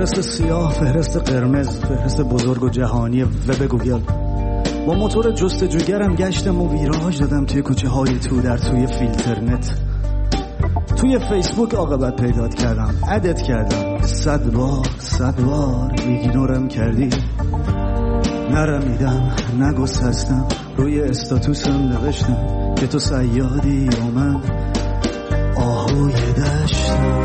فهرست سیاه، فهرست قرمز، فهرست بزرگ و جهانی وب گوگل. با موتور جستجوگرم گشتم و ویراژ دادم توی کوچه های تو در توی فیلترنت. توی فیسبوک عاقبت پیدات کردم، ادت کردم، 100 بار ایگنورم کردی. نرمیدم، نگسستم، روی استاتوسم نوشتم که تو صیادی و من آهوی دشتم.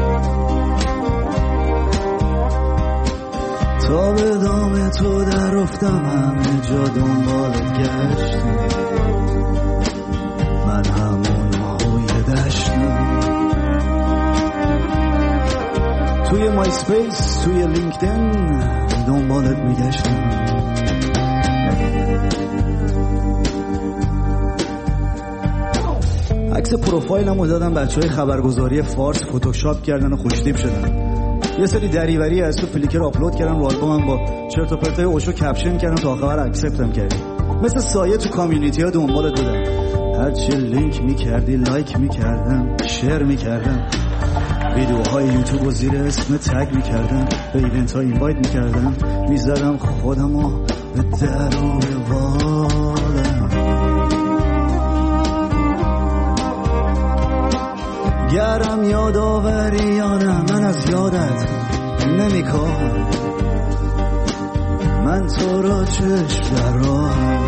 تا به دام تو در رفتم، همه جا دنبالت گشتم، من همون آهوی دشتم. توی مای سپیس، توی لینکدین دنبالت میگشتم. عکس پروفایلمو دادم بچهای خبرگزاری فارس فتوشاپ کردن و خوشتیپ شدن. یه سری دریوری از تو فلیکر آپلود کردم رو آلبومم، با چرت و پرتای اوشو کپشن کردم تا آخر اکسپتم کردی. مثل سایه تو کامیونیتی ها دنبالت بودم، هرچی لینک میکردی لایک میکردم، شیر میکردم، ویدیوهای یوتیوب و زیر اسم تگ میکردم، به ایونت ها اینوایت میکردم، میزدم خودمو به در و بالم. گرم یادآوری یا نه، من از یادت نمیکنم، من تو را چشم دارم.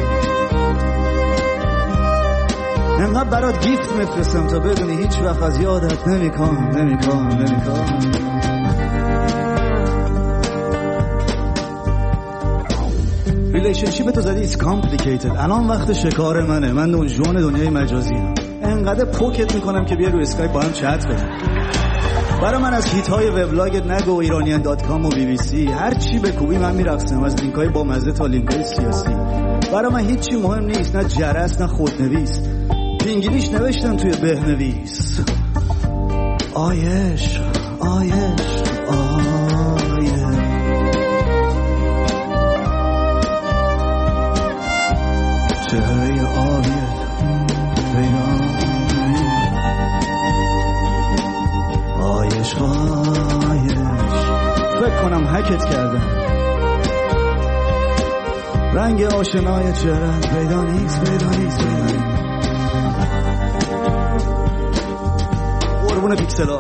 انقدر برات گیفت میفرستم تا بدونی هیچ وقت از یادت نمیکنم. ریلیشنشیپ تو زدی it's complicated. الان وقت شکار منه، من دنجون دنیای مجازی هم. انقدر پوکت میکنم که بیا روی اسکایپ با هم چت کنیم. برای من از هیت های وبلاگت نگو، iranian.com و BBC، هر چی بکوبی من میرقصم، از لینک های با مزه تا لینک های سیاسی. برای من هیچی مهم نیست، نه جرس نه خودنویس، انگلیش نوشتم توی بهنویس. آیش چهره آبیت بیان، آیش فکر کنم هکت کردم، رنگ آشنای چهره‌ت پیدا نیست. قربون پیکسلا.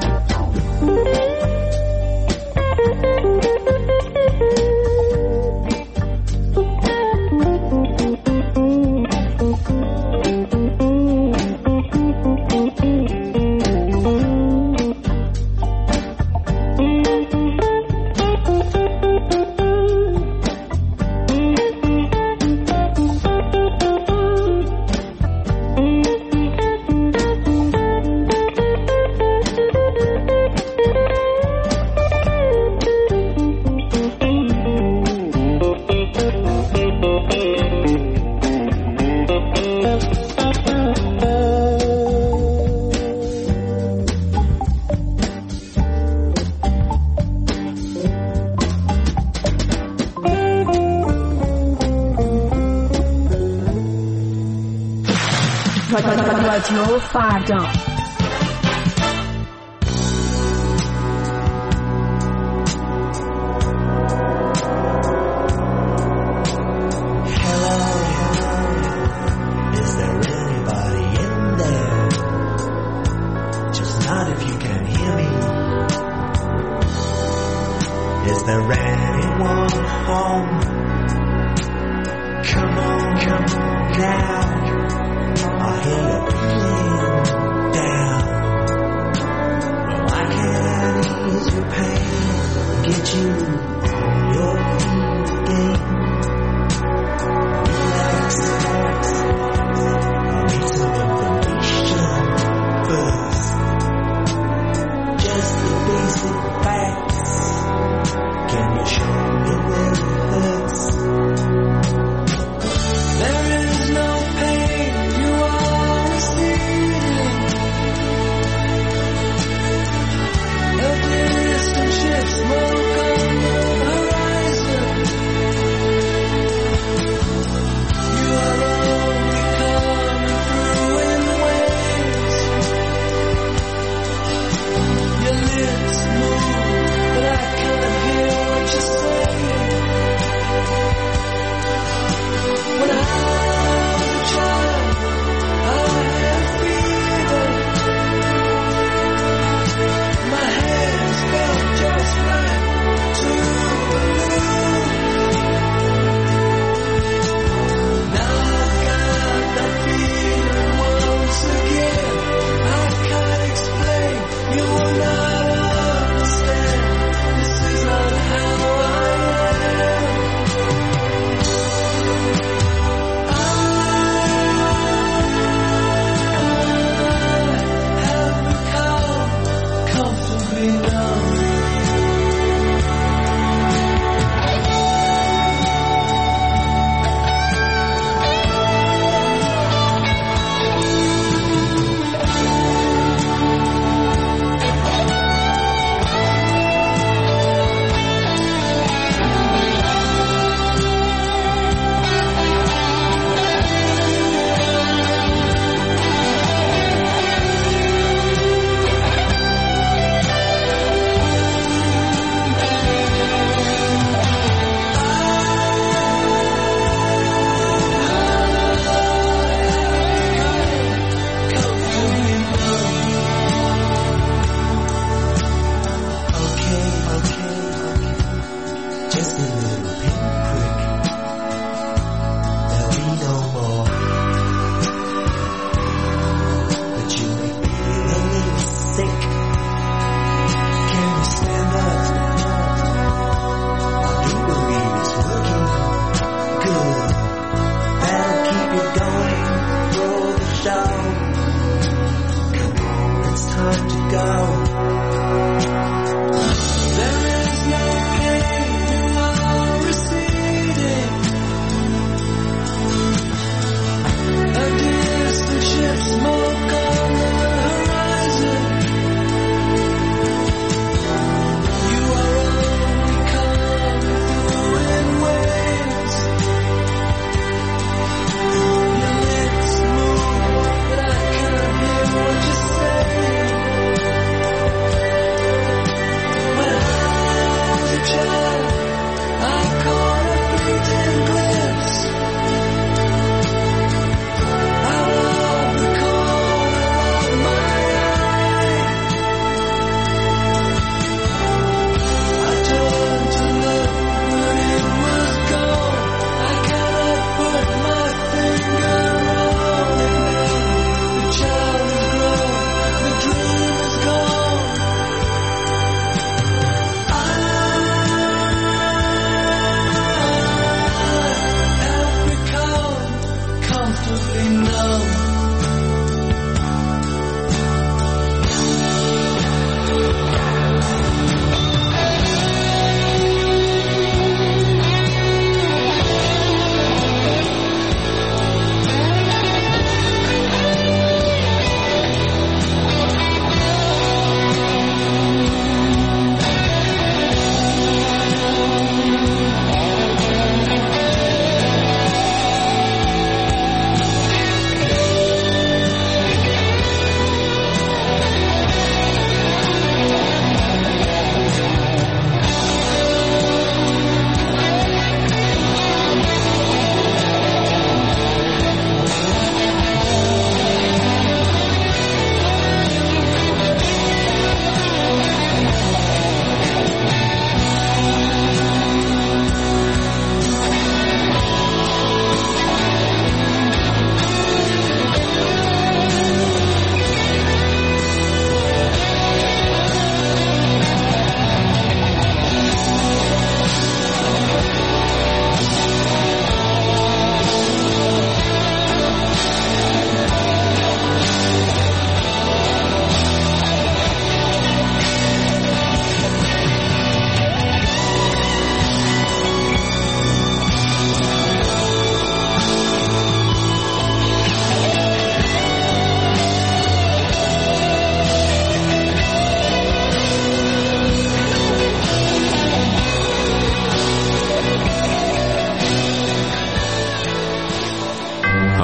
رادیو فردا. There is no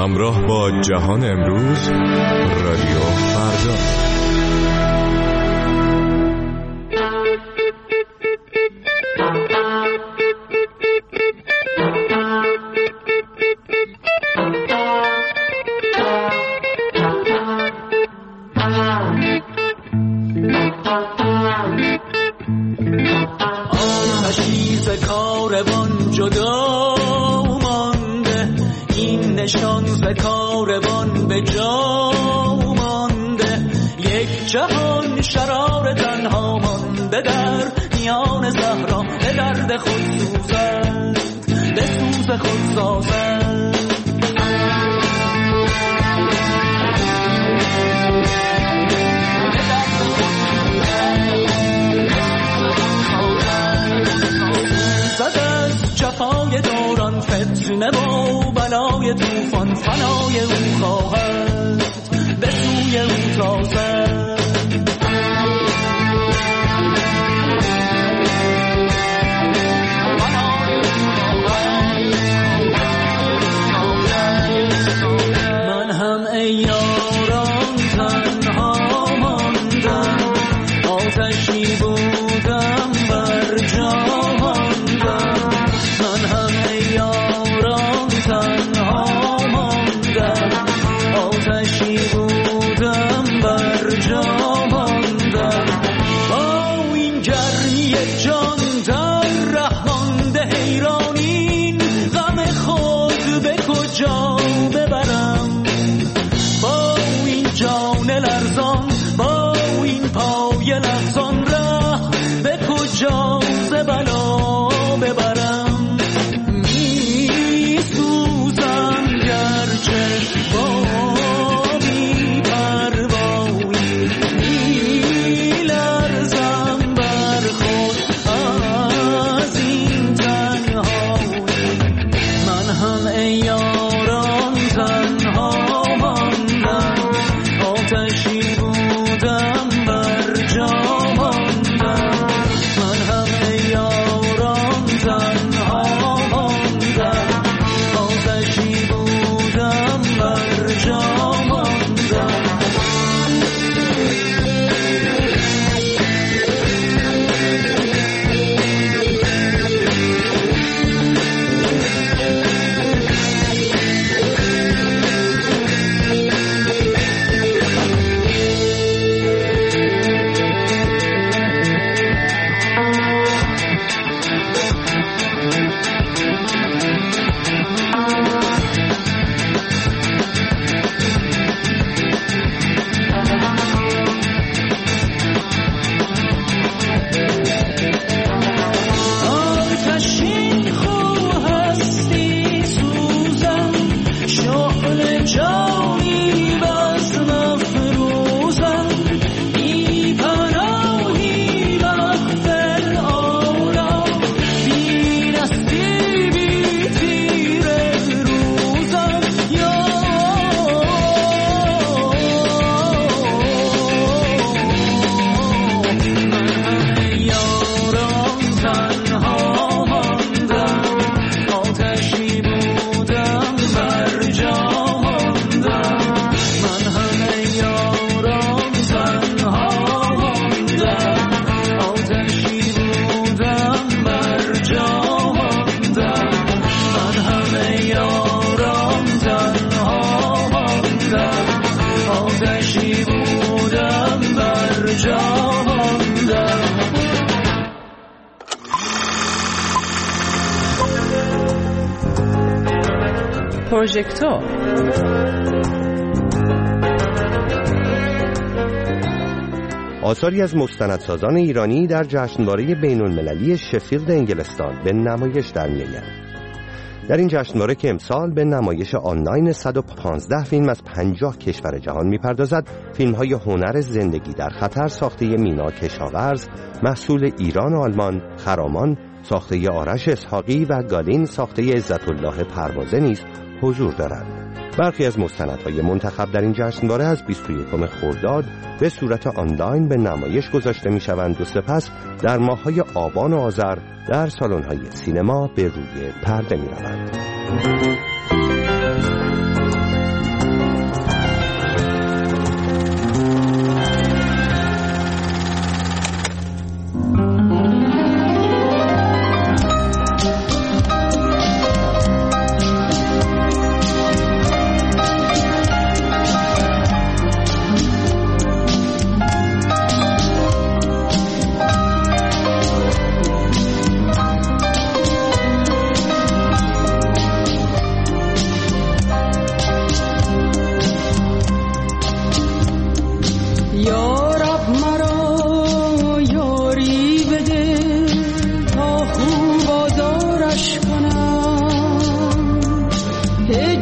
همراه با جهان امروز، رادیو فردا. جهان شرار تنها مانده در میان صحرا، به درد خود سوزد، به سوز خود سازد. زد از جفای دوران فتنه و بلای طوفان، فنای او خواهد، به سوی او تازد. پروژکتور آثاری از مستندسازان ایرانی در جشنواره بین‌المللی شفیلد انگلستان به نمایش در می‌آیند. در این جشنواره که امسال به نمایش آنلاین 115 فیلم از 50 کشور جهان می‌پردازد، فیلم‌های هنر زندگی در خطر ساخته مینا کشاورز، محصول ایران و آلمان، خرامان ساخته آرش اسحاقی و گالین ساخته عزت الله پروازه نیز حضور دارند. برخی از مستندهای منتخب در این جشنواره از 21 خرداد به صورت آنلاین به نمایش گذاشته می‌شوند و سپس در ماه‌های آبان و آذر در سالن‌های سینما به روی پرده می‌روند.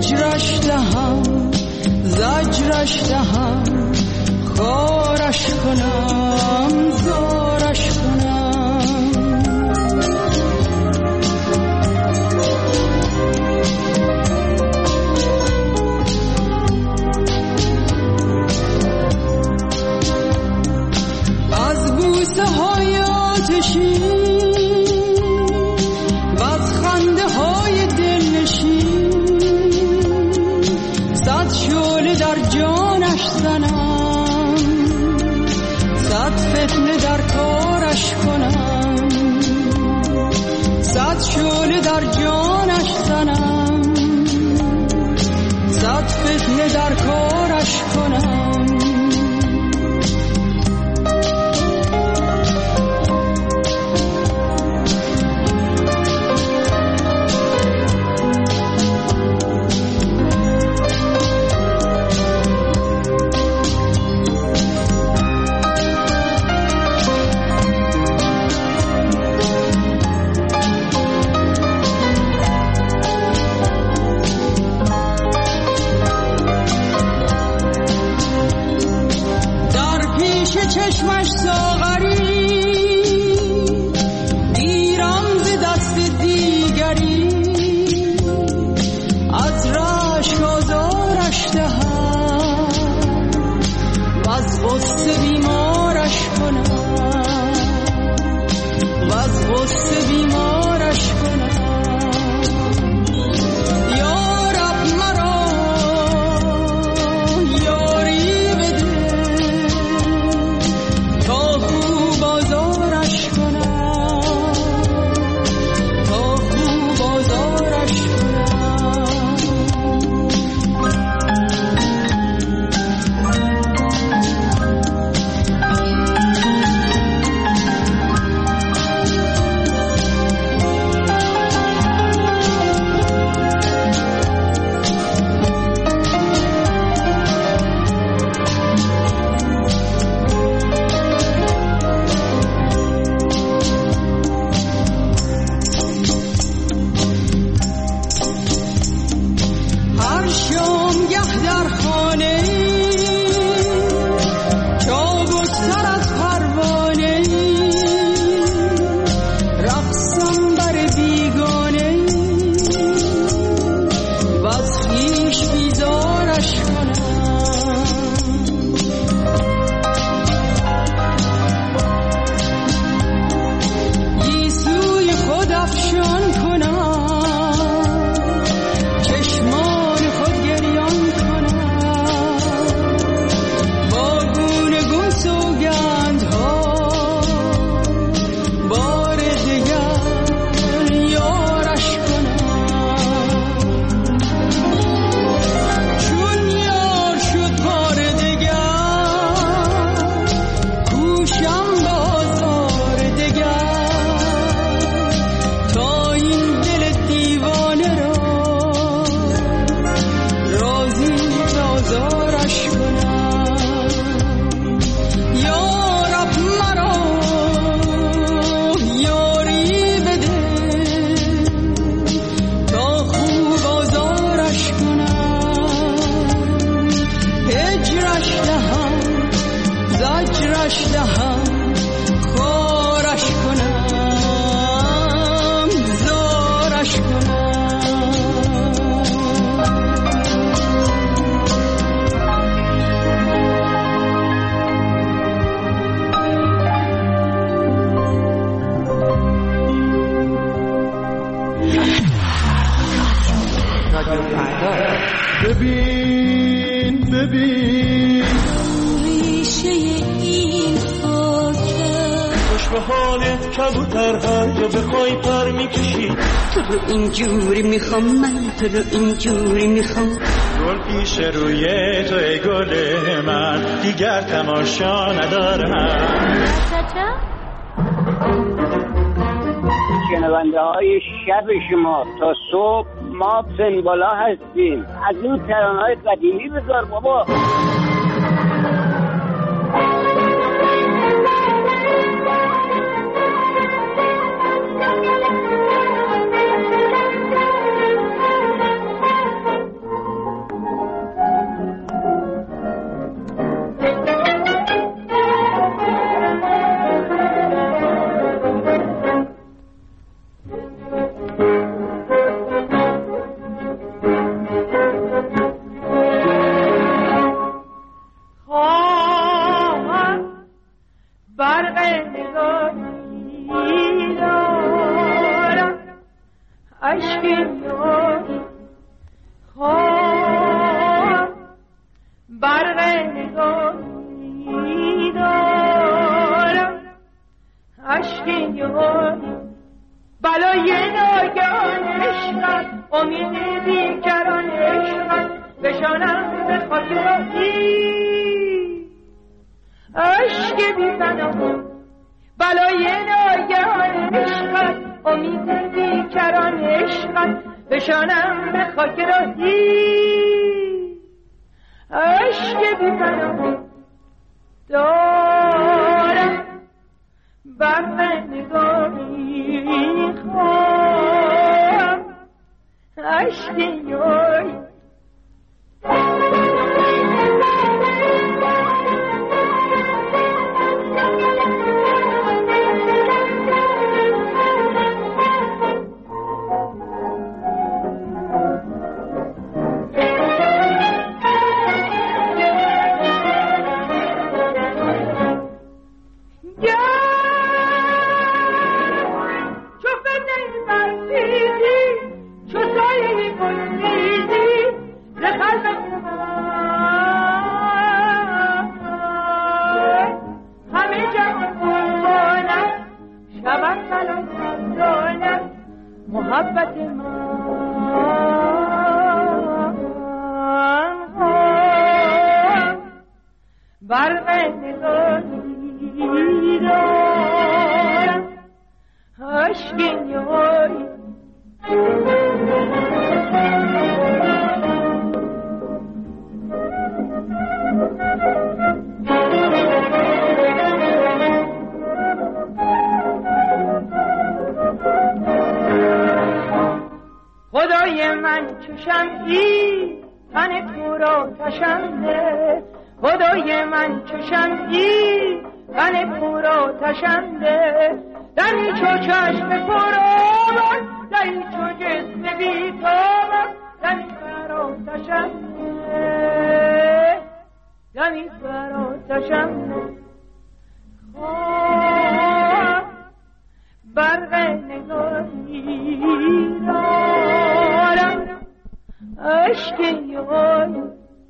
هجرش دهم زجرش دهم خارش کنم زارش کنم از بوسه های آتشی و از خنده های دلنشین صد شعله در جانش زنم صد فتنه در کارش کنم صد شعله در جانش زنم صد فتنه در کارش کنم چشمش ساغری گیرم ز دست دیگری از رشک آزارش دهم و از غصه بیمارش کنم و از غصه بیمارش کنم یا رب مرا یاری بده تا خوب آزارش کنم تا خوب آزارش کنم هر شام گه در خانه چابکتر از پروانه رقصم بر بیگانه و از خویش بیزارش کنم گیسوی خود افشان کنم چشمان خود گریان کنم با گونه گون سوگندها بار دگر یارش کنم چون یار شد بار دگر کوشم بازار دگر تا این دل دیوانه را راضی بازارش کنم یا رب مرا یاری بده تا خوب آزارش کنم هجرش دهم زجرش دهم خارش کنم زارش کنم ببین ببین ریشه این خاکه خوش به حالت کبوتر هر جا بخوای پر میکشی تو رو اینجوری میخوام من تو رو اینجوری میخوام گل پیش روی تو ای گل من دیگر تماشا ندارم شنونده های شب شما تا صبح ما سنبالا هستیم از این ترانه‌های قدیمی بذار بابا راهی عشق بی فنا بلای ناگهان عشقت امید بیکران عشقت بشانم به خاک راهی عشق بی فنا دارم برق نگاهی خواهم عشق یای محبت من برق نگاهی دارم عشق یاری خدای من چشم ای تن تو را کشنده خدای من چشم ای تن تو را کشنده دمی چو چشم پرآبان دمی چو جسم بیتابان دمی فرا کشنده دمی فرا کشنده برق نگاهی دارم عشق یاری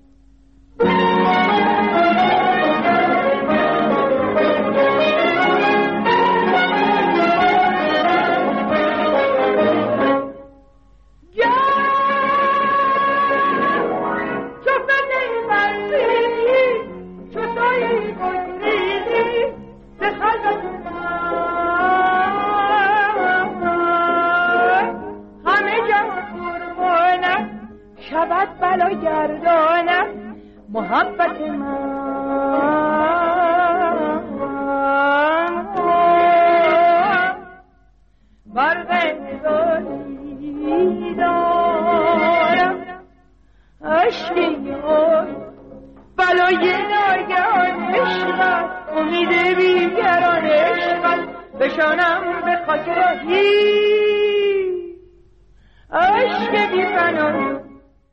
شبت بلا گردانم محبت من برق نگاهی دارم عشق یاری بلای ناگهان عشقت امید بیگران عشقت بشانم به خاک راهی عشق بی فنا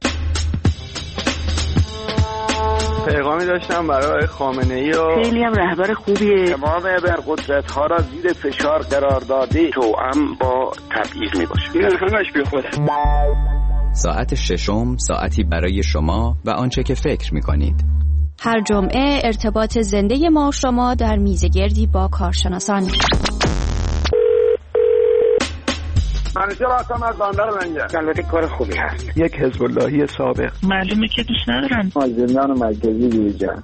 پیغامی داشتم برای خامنه‌ای و خیلی هم رهبر خوبیه. امام ابرقدرت‌ها را زیر فشار قرار داده توأم با تبعیض میباشه. این همش بی خوده. ساعت ششم ساعتی برای شما و آنچه که فکر میکنید. هر جمعه ارتباط زنده ما شما در میزگردی با کارشناسان. منیجر هستم از بندر لنگر. البته کار خوبی هست. یک حزب اللهی سابق. معلومه که دوست ندارن. زندان مرکزی دیجا.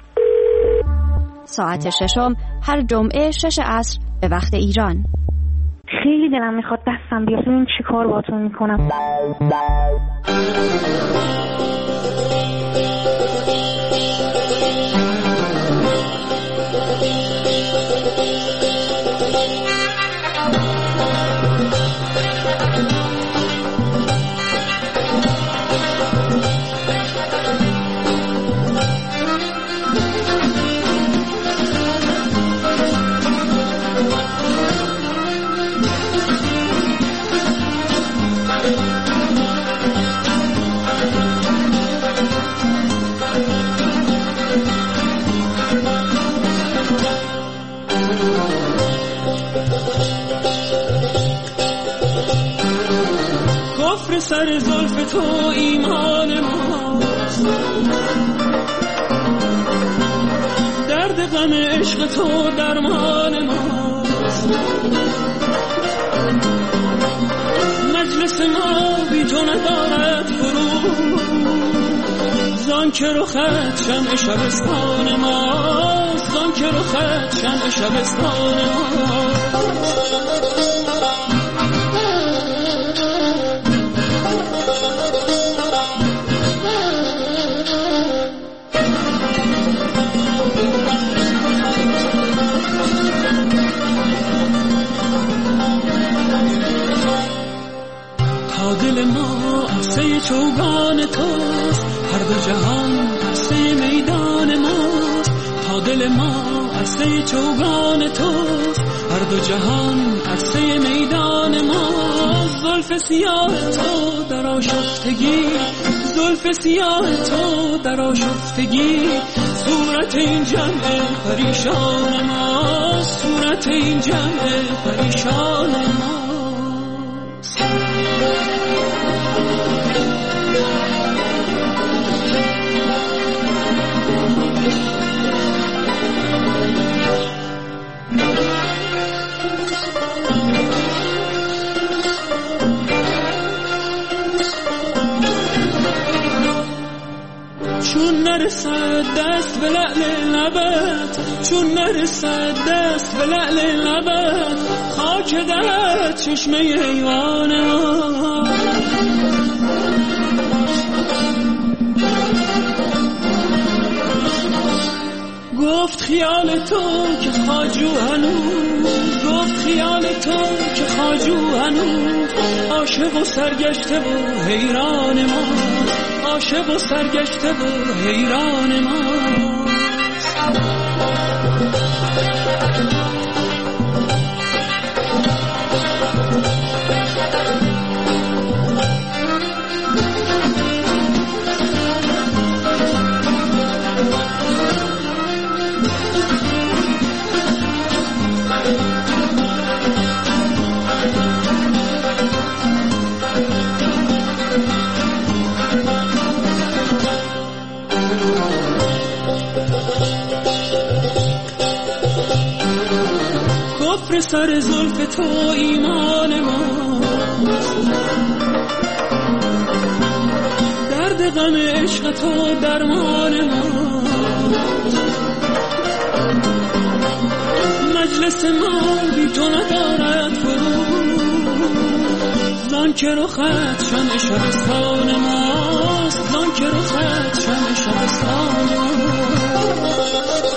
ساعت ششم هر جمعه 6 عصر به وقت ایران. خیلی دلم میخواد دستم بیاد ببینم چی کار باهاتون میکنم. کفر سر زلف تو ایمان ماست، درد غم عشق تو درمان ماست. مجلس ما بی تو ندارد فرو، زان که رو خط شمع شبستان ماست، زان که رو خط شمع شبستان ماست. دل ما عرصه چوگان توست، هر دو جهان عرصه میدان ماست. تا دل ما عرصه چوگان توست، هر دو جهان عرصه میدان ماست. زلف سیاه تو در آشفتگی، زلف سیاه تو در آشفتگی، صورت این جمع پریشان ماست، صورت این جمع پریشان ماست. چون نرسد دست به لعل لبت، چون نرسد دست به لعل لبت، خاک در چشمه ایوان ما. گفت خیال تو که خواجو هنوز، گفت خیال تو که خواجو هنوز، عاشق و سرگشته و حیران ما، عاشق و سرگشته و حیران ما. کفر سر زلف تو ایمان ما، درد غم عشق تو درمان ما. مجلس ما بی تو ندارد فرو، زان که رو خط شمع شبستان ماست، زان که رو خط شمع شبستان ماست.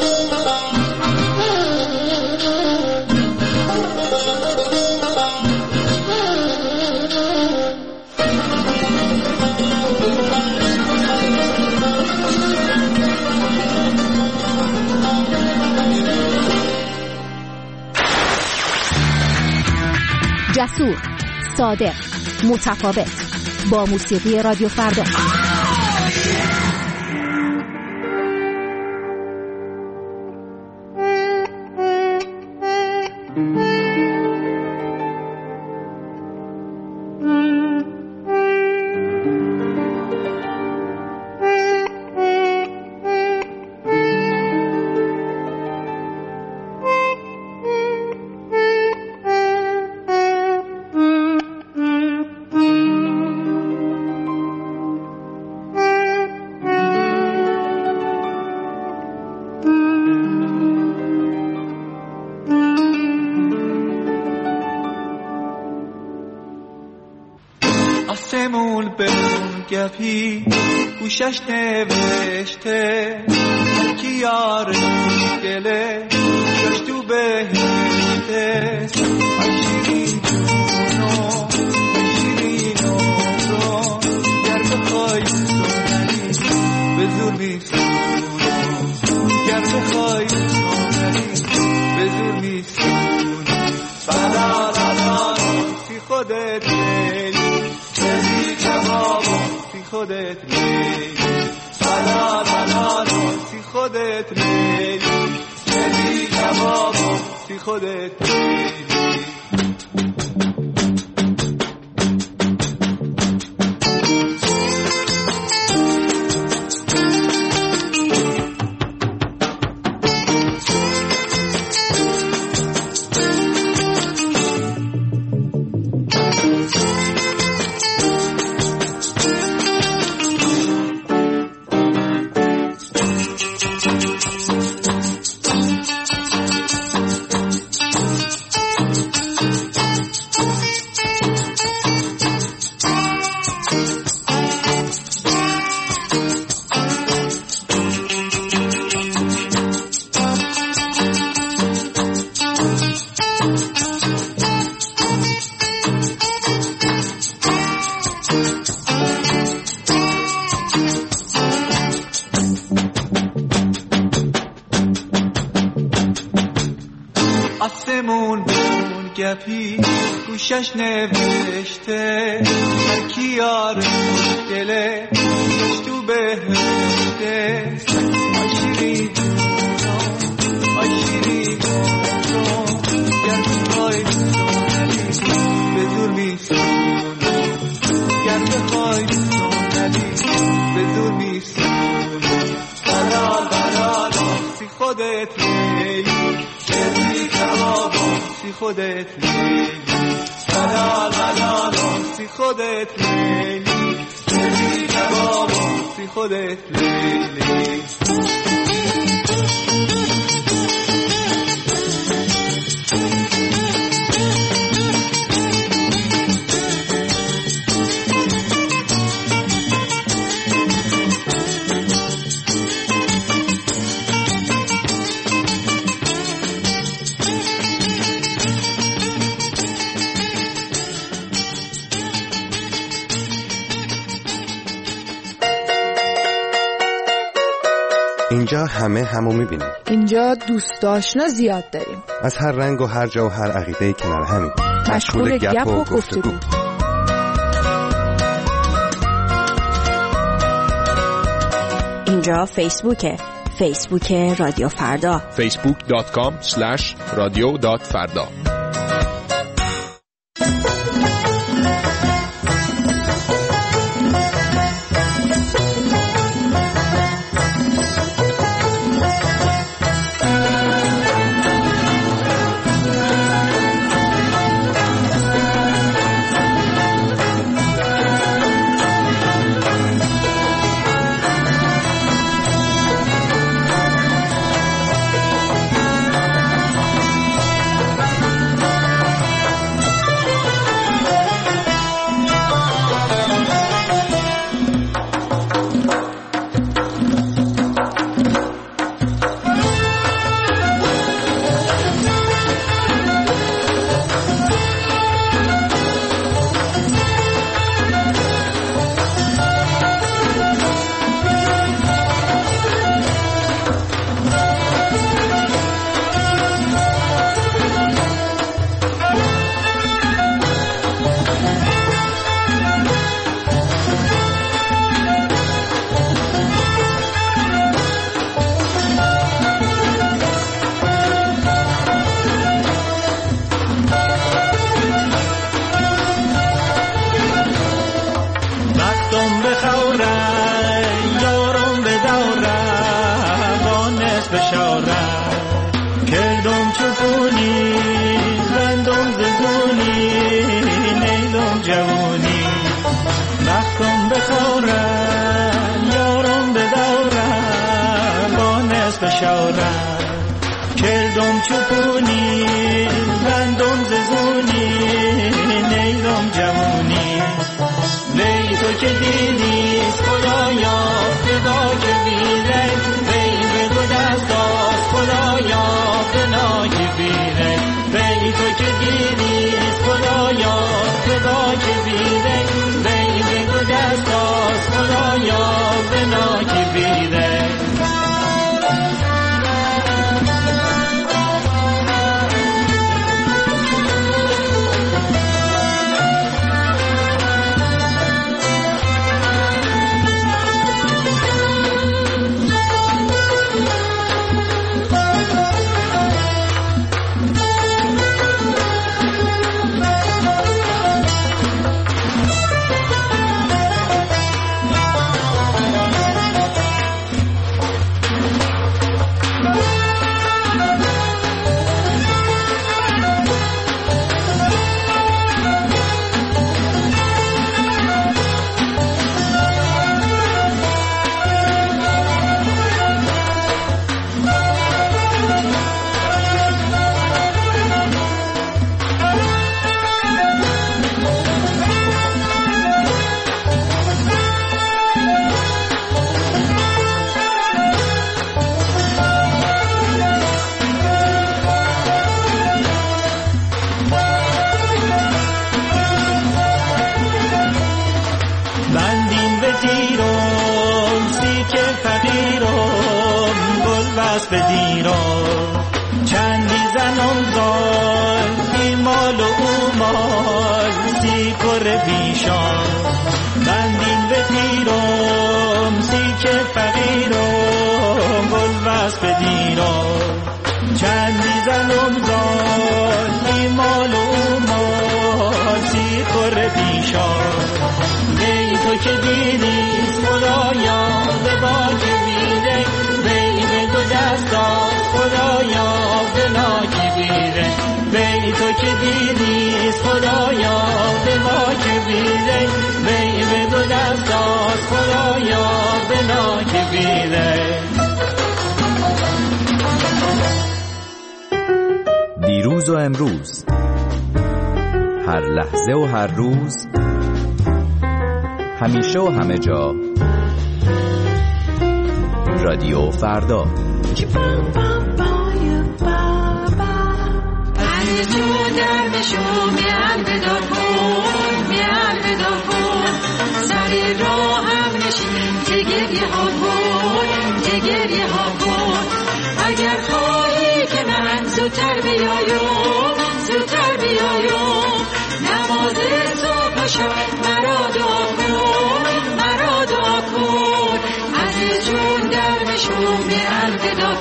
جسور، صادق، متفاوت، با موسیقی رادیو فردا. آسمون به اون گپی گوشش نوشته، کی یار دله جاش تو بهشته. شیرین جونو شیرین عمرو گر بخوای سونری به زور میسونو، گر بخوای سونری به زور میسونو. بلا سی خودت خودت میلی، بلا سی خودت میلی، میلی کبابو سی خودت میلی. چپی گوشش نوشته هر کی یار دله تو بهشته آشیری آشیری گر بخوای به زور میسونم گر بخوای به زور میسونم بلال بلال سی خودت لیلی شدی کباب سی خودت لیلی بلال بلال سی خودت لیلی شدی کباب سی خودت لیلی اینجا همه همو میبینیم. اینجا دوست آشنا زیاد داریم. از هر رنگ و هر جا و هر عقیده کنار همین. مشغول گپ و گفتگو. اینجا فیسبوکه. فیسبوک رادیو فردا. facebook.com/radio.farda. کردم چوپونی بندم ززونی نیلم جوونی وی تو که دیدیست خدایا فدا که بیره وی بگو دست آست خدایا فدا که بیره وی تو که دیدیست خدایا فدا که بیره وی بگو دست آست خدایا فدا که بیره بدیرم چندی زنم دار بیمال و مال سی کر بیشان بندین به پیرم سی که فقیرم گل بس به دیرم چندی زنم زال بی مال و مال سی کر بیشان بی تو که دیدیست خدایا به باک بیره بی به دو دستان خدایا به ناک بیره بی تو که دیدیست خدایا به باک بیره بی به دو دستان خدایا به ناک بیره. دیروز و امروز، هر لحظه و هر روز، همیشه و همه جا، رادیو فردا. جو در بشو میان بدا کن سری راه هم نشین تگریه ها کن اگر خواهی که من زودتر بیایم نماز صبح شب مرا دعا کن عزیز جون در بشو میان بدا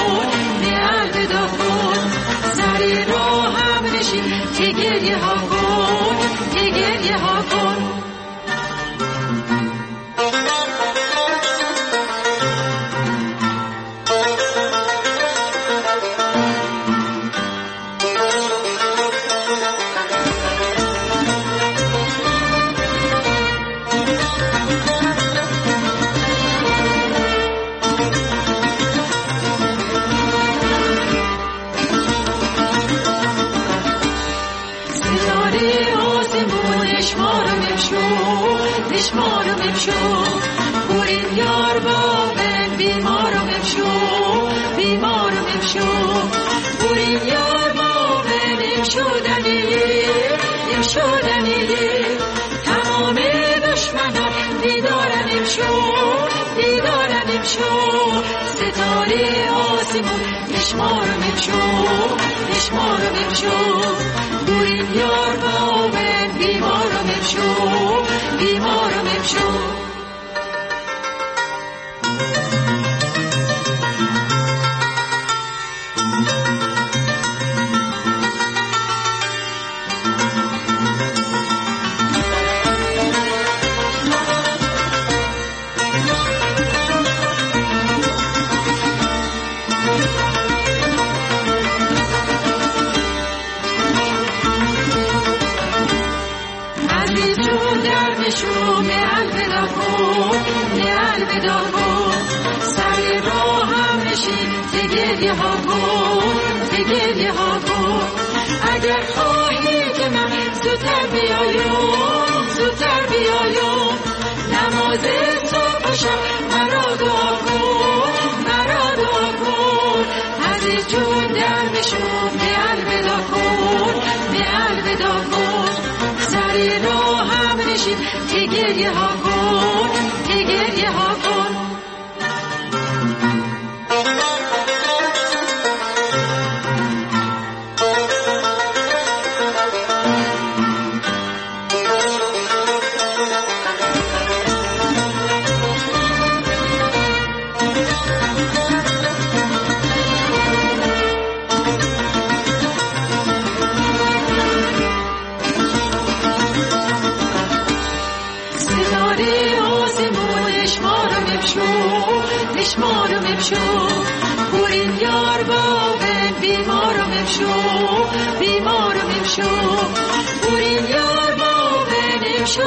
کن سری راه هم نشین تگریه ها کن بیمارم امشو بریم یار بابن بیمارم امشو بریم یار بابن امشودنی تمام دشمنان دیدارن امشو ستاره آسمون بشمارم امشو بریم یار بابن بیمارم امشو سری راه هم نشین تگریه ها کن اگر خواهی که من زودتر بیایم نماز صبح شب مرا دعا کن عزیز جون در بشو الوداع کن سری راه هم نشین تگریه ها کن بشمارم امشو بریم یار بابن بیمارم امشو بریم یار بابن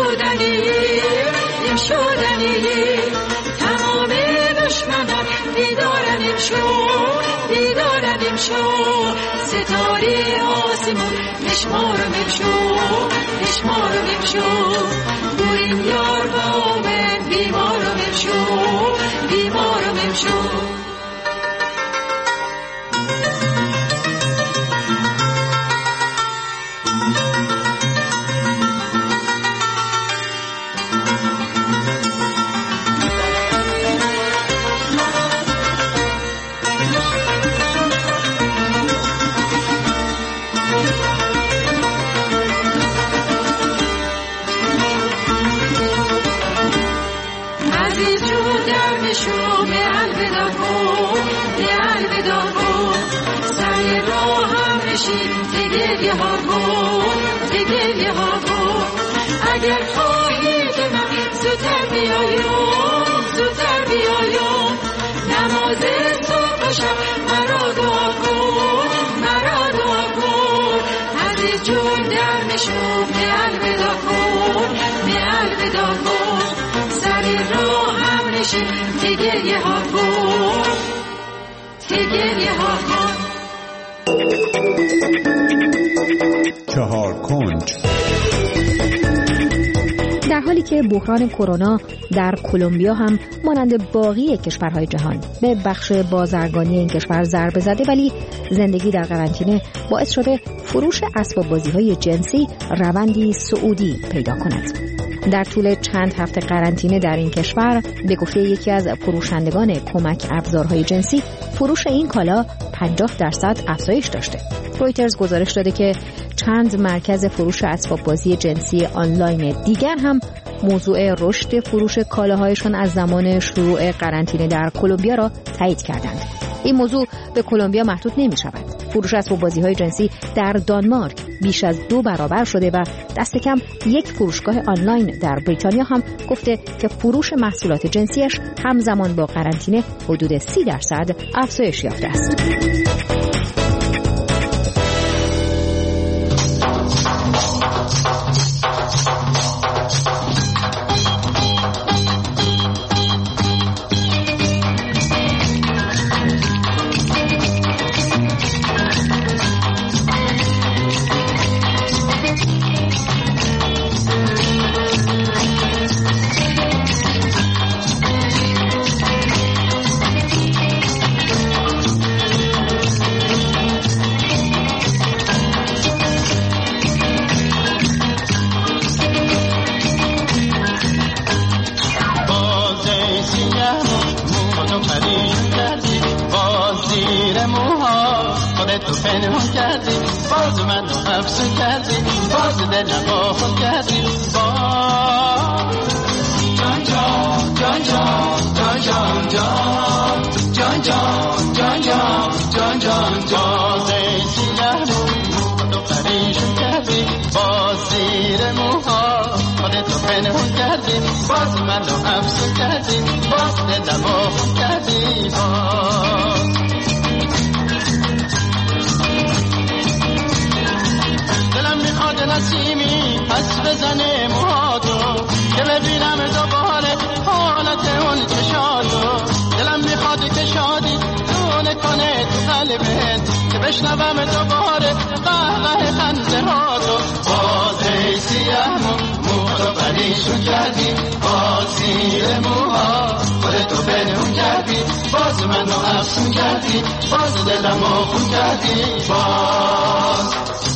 امشودنی تمام دشمنان دیدارن امشو ستاره آسمون بشمارم امشو بریم یار بابن بیمارم امشو جون دردشو به الوداع کن، به الوداع کن. سر راه هم نشین به گریه ها کن، به گریه ها کن. اگر خواهی که من زودتر بیایم، زودتر بیایم. نماز صبح و شب مرا دعا کن، مرا دعا کن. عزیز جون درمشو به الوداع کن، به الوداع کن. سر راه هم نشین به گریه ها کن، به گریه ها کن. چهار کنج. در حالی که بحران کرونا در کلمبیا هم مانند باقی کشورهای جهان به بخش بازرگانی این کشور ضربه زده، ولی زندگی در قرنطینه باعث شده فروش اسباب بازی‌های جنسی روندی صعودی پیدا کند. در طول چند هفته قرنطینه در این کشور به گفته یکی از فروشندگان کمک ابزارهای جنسی، فروش این کالا 50% افزایش داشته. رویترز گزارش داده که چند مرکز فروش اسباب بازی جنسی آنلاین دیگر هم موضوع رشد فروش کالاهایشان از زمان شروع قرنطینه در کلمبیا را تایید کردند. این موضوع به کلمبیا محدود نمی شود. فروش اسباب بازی‌های جنسی در دانمارک بیش از 2 برابر شده و دست کم یک فروشگاه آنلاین در بریتانیا هم گفته که فروش محصولات جنسیش همزمان با قرنطینه حدود 30% افزایش یافته است. دلم میخواد نسیمی پس بزنه موهاتو که ببینم دوباره حالت اون چشاتو. دلم میخواد که شادی دونه کنه تو قلبت که بشنوم دوباره قهقه خنده هاتو. بازه سیاه موهاتو پریشون کردی، باز زیر موها خودتو پنهون کردی، باز منو افسون کردی، باز دلمو خون کردی. باز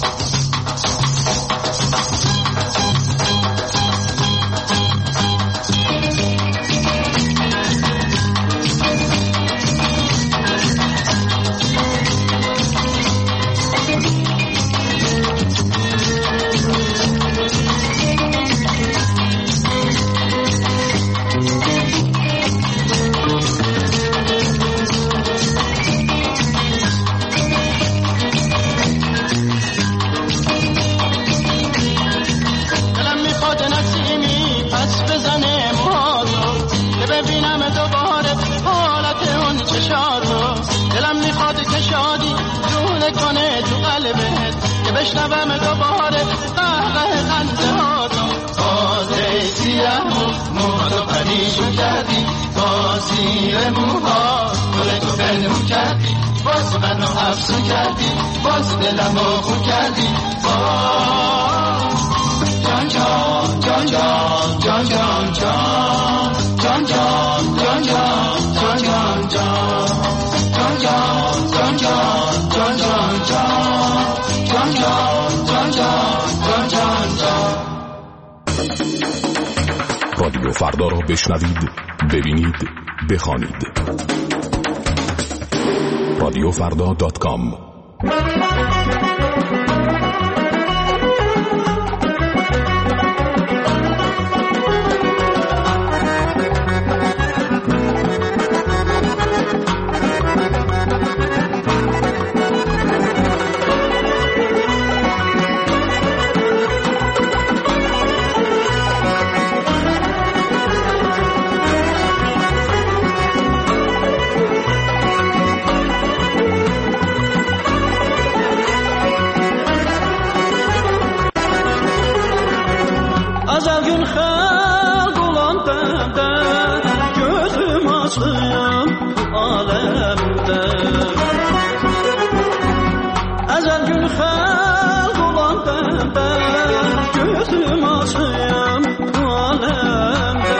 بشنوم دوباره قهقه خنده هاتو. بازه سیاه موهاتو پریشون کردی، باز زیر موها خودتو پنهون کردی، باز منو افسون کردی، باز دلمو خون کردی. باز جان جان جان جان جان جان جان جان جان جان جان جان جان جان جان جان جان جان جان. رادیو فردا را بشنوید، ببینید، بخوانید. radiofrda.com. açım alemde Ezel gün xalq olanda ben gözüm açım alemde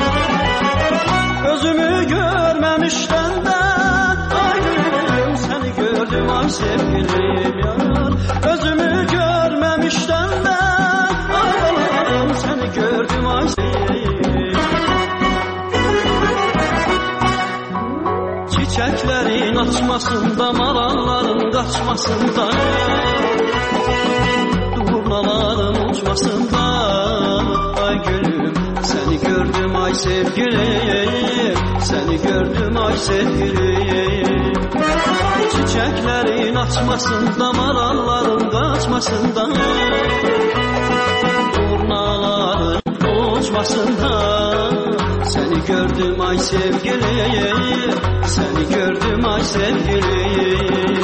Özümü görmemişten de ayrım seni gördüm ay sevgilim yar Özümü görmemişten de ayrım seni gördüm ay sevgilim Çiçeklerin açmasında malalların kaçmasında Durnaların uçmasında ay gülüm Seni gördüm ay sevgilim Seni gördüm ay sevgilim Çiçeklerin açmasında malalların kaçmasında Durnaların uçmasında Seni gördüm ay sevgilim Seni gördüm ay sevgilim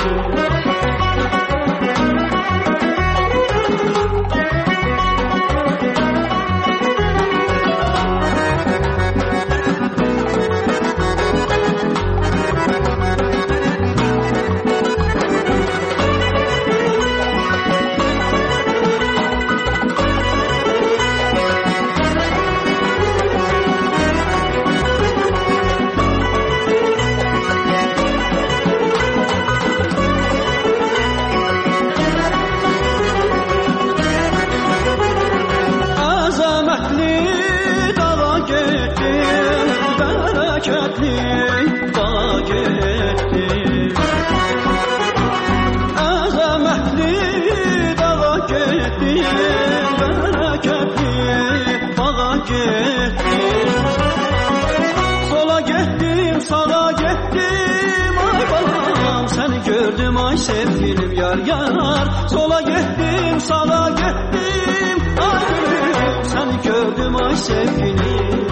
Sevgilim yar yar Sola gittim sağa gittim Ay gülüm seni gördüm ay sevgilim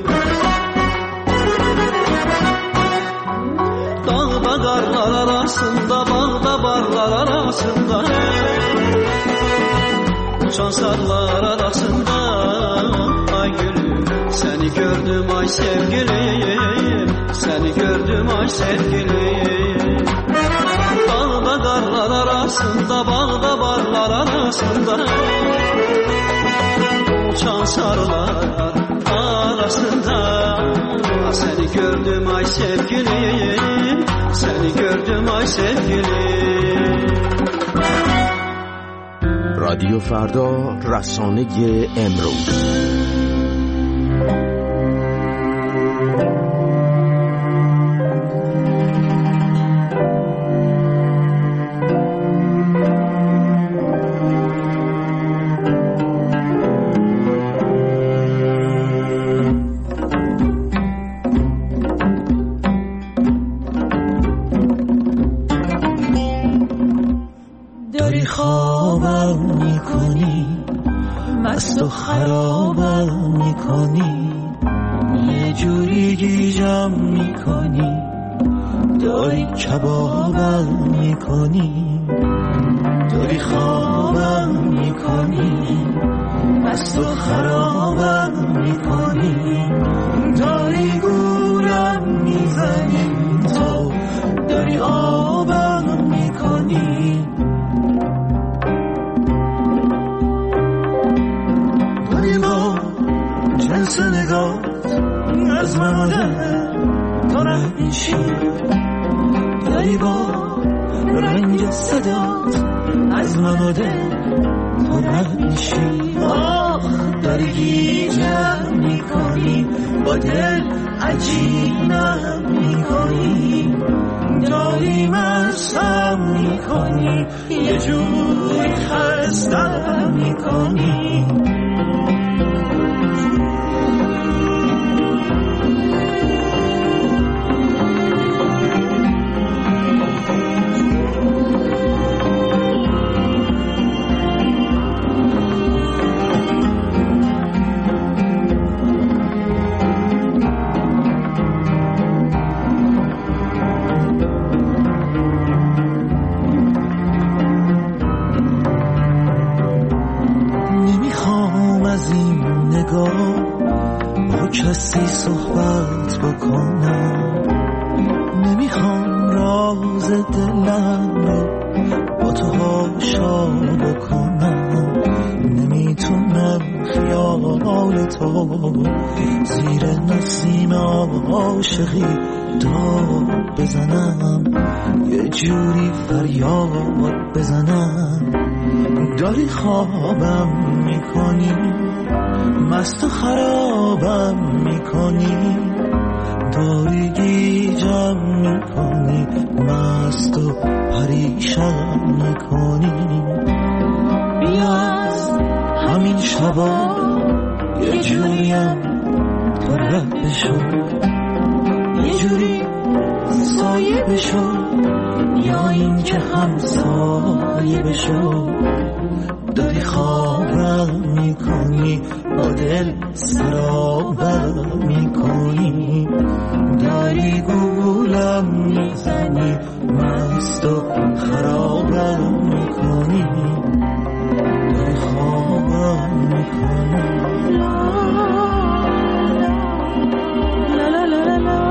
Dağda karlar arasında Bağda barlar arasında Uçan sarlar arasında Ay gülüm seni gördüm ay sevgilim Seni gördüm ay sevgilim Dağda karlar arasında, bağda barlar arasında Uçan sarılar arasında Seni gördüm ay sevgilim Seni gördüm ay sevgilim رادیو فردا رسانه امروز خرابم میکنی یه جوری گیجم میکنی داری کبابم میکنی داری خوابم میکنی مست و خرابم میکنی داری گولم میزنی تو داری آبم میکنی جنس نگات از من آدم تا رد میشی داری با رنگ صدات از من آدم تا رد میشی آخ داری گیجم میکنی با دل عجیبم میکنی داری مستم میکنی یه جوری خستم میکنی با کسی صحبت بکنم زیر نسیم عاشقی داد بزنم، یه جوری فریاد بزنم. داری خوابم میکنی، مست و خرابم میکنی، داری گیجم میکنی، مست و پریشان میکنی. بیا از همین شبا یه جوریم تو رد بشو، یه جوری سایه بشو، یا این که همسایه بشو. داری خوابم میکنی، با دل سرابم میکنی، داری گولم میزنی، مست و خرابم میکنی، داری خوابم میکنی. لا لا لا لا لا.